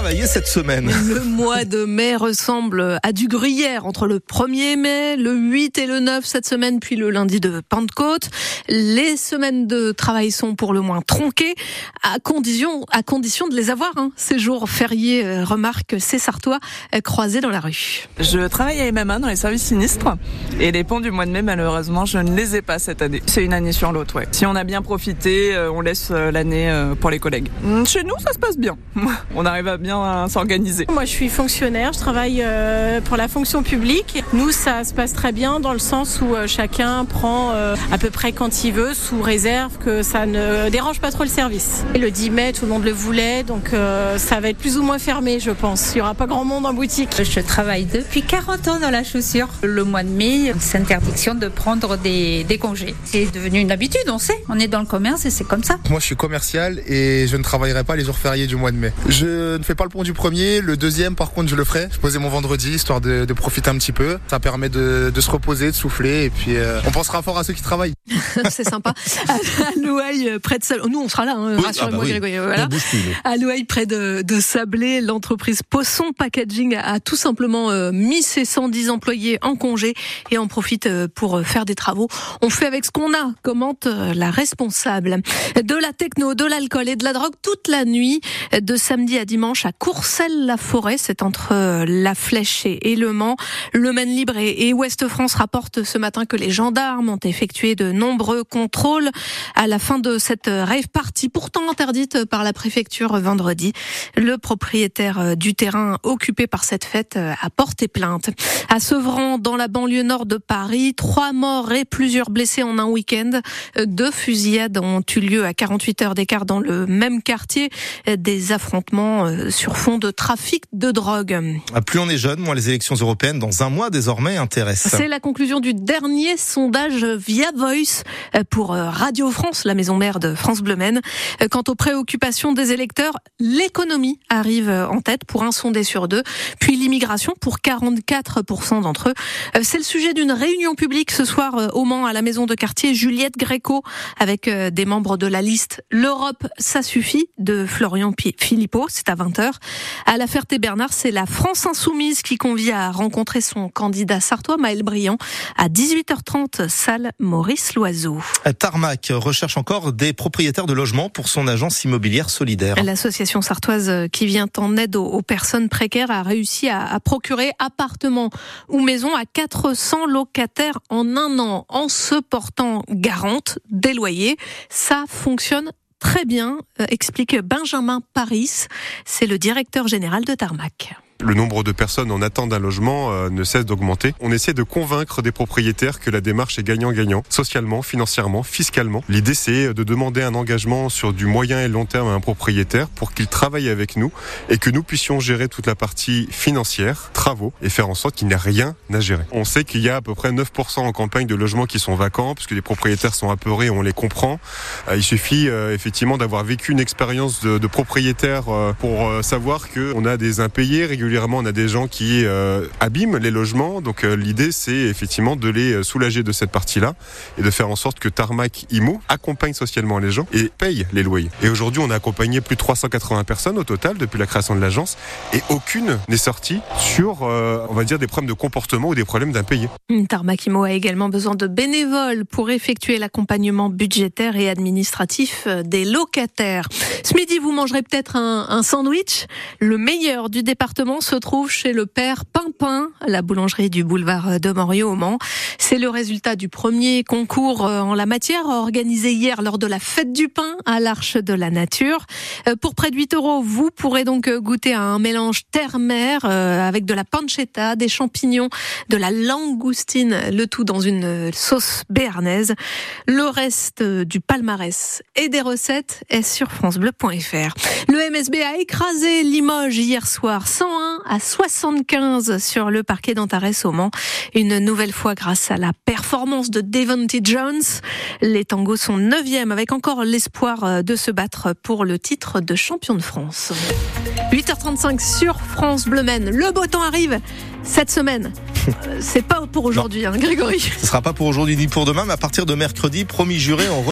travailler cette semaine. Le mois de mai ressemble à du gruyère entre le 1er mai, le 8 et le 9 cette semaine, puis le lundi de Pentecôte. Les semaines de travail sont pour le moins tronquées, à condition de les avoir. Ces jours fériés, remarque ces Sartois croisés dans la rue. Je travaille à MMA dans les services sinistres et les ponts du mois de mai, malheureusement, je ne les ai pas cette année. C'est une année sur l'autre, ouais. Si on a bien profité, on laisse l'année pour les collègues. Chez nous, ça se passe bien. On arrive à bien s'organiser. Moi, je suis fonctionnaire, je travaille pour la fonction publique. Nous, ça se passe très bien dans le sens où chacun prend à peu près quand il veut, sous réserve que ça ne dérange pas trop le service. Et le 10 mai, tout le monde le voulait, donc ça va être plus ou moins fermé, je pense. Il n'y aura pas grand monde en boutique. Je travaille depuis 40 ans dans la chaussure. Le mois de mai, c'est interdiction de prendre des congés. C'est devenu une habitude, on sait. On est dans le commerce et c'est comme ça. Moi, je suis commercial et je ne travaillerai pas les jours fériés du mois de mai. Je ne fais pas le pont du 1er, le 2e, par contre, je le ferai. Je posais mon vendredi, histoire de profiter un petit peu. Ça permet de se reposer, de souffler et puis on pensera fort à ceux qui travaillent. C'est sympa. À Louail, près de Sablé. Nous, on sera là, rassurez-moi, Grégory. Voilà. À Louail, près de Sablé, l'entreprise Poisson Packaging a tout simplement mis ses 110 employés en congé et en profite pour faire des travaux. On fait avec ce qu'on a, commente la responsable. De la techno, de l'alcool et de la drogue toute la nuit, de samedi à dimanche à Courcelles-la-Forêt, c'est entre La Flèche et Le Mans. Le Maine Libre et Ouest France rapportent ce matin que les gendarmes ont effectué de nombreux contrôles à la fin de cette rave party, pourtant interdite par la préfecture vendredi. Le propriétaire du terrain occupé par cette fête a porté plainte. À Sevran, dans la banlieue nord de Paris, 3 morts et plusieurs blessés en un week-end. 2 fusillades ont eu lieu à 48 heures d'écart dans le même quartier. Des affrontements sur fond de trafic de drogue. Plus on est jeune, moins les élections européennes dans un mois désormais intéressent. C'est la conclusion du dernier sondage Via Voice pour Radio France, la maison mère de France Bleu Maine. Quant aux préoccupations des électeurs, l'économie arrive en tête pour un sondé sur 2, puis l'immigration pour 44% d'entre eux. C'est le sujet d'une réunion publique ce soir au Mans à la maison de quartier Juliette Gréco avec des membres de la liste L'Europe, ça suffit de Florian Philippot, c'est à 20h. À la Ferté-Bernard, c'est la France Insoumise qui convie à rencontrer son candidat sartois Maël Briand à 18h30, salle Maurice Loiseau. Tarmac recherche encore des propriétaires de logements pour son agence immobilière solidaire. L'association sartoise qui vient en aide aux personnes précaires a réussi à procurer appartements ou maisons à 400 locataires en un an en se portant garante des loyers. Ça fonctionne très bien, explique Benjamin Paris, c'est le directeur général de Tarmac. Le nombre de personnes en attente d'un logement ne cesse d'augmenter. On essaie de convaincre des propriétaires que la démarche est gagnant-gagnant, socialement, financièrement, fiscalement. L'idée, c'est de demander un engagement sur du moyen et long terme à un propriétaire pour qu'il travaille avec nous et que nous puissions gérer toute la partie financière, travaux, et faire en sorte qu'il n'y ait rien à gérer. On sait qu'il y a à peu près 9% en campagne de logements qui sont vacants, parce que les propriétaires sont apeurés, on les comprend. Il suffit effectivement d'avoir vécu une expérience de propriétaire pour savoir qu'on a des impayés régulièrement. On a des gens qui abîment les logements, donc l'idée c'est effectivement de les soulager de cette partie-là et de faire en sorte que Tarmac Immo accompagne socialement les gens et paye les loyers. Et aujourd'hui on a accompagné plus de 380 personnes au total depuis la création de l'agence et aucune n'est sortie sur on va dire des problèmes de comportement ou des problèmes d'impayés. Tarmac Immo a également besoin de bénévoles pour effectuer l'accompagnement budgétaire et administratif des locataires. Ce midi vous mangerez peut-être un sandwich, le meilleur du département se trouve chez le père Pimpin, la boulangerie du boulevard de Moriot au Mans. C'est le résultat du premier concours en la matière organisé hier lors de la fête du pain à l'Arche de la Nature. Pour près de 8 €, vous pourrez donc goûter à un mélange terre-mer avec de la pancetta, des champignons, de la langoustine, le tout dans une sauce béarnaise. Le reste du palmarès et des recettes est sur francebleu.fr. Le MSB a écrasé Limoges hier soir, 101-75 sur le parquet d'Antares au Mans. Une nouvelle fois grâce à la performance de Devonte Jones. Les Tangos sont 9e avec encore l'espoir de se battre pour le titre de champion de France. 8h35 sur France Bleu Maine. Le beau temps arrive cette semaine. C'est pas pour aujourd'hui, Grégory. Ce sera pas pour aujourd'hui ni pour demain, mais à partir de mercredi, promis juré, on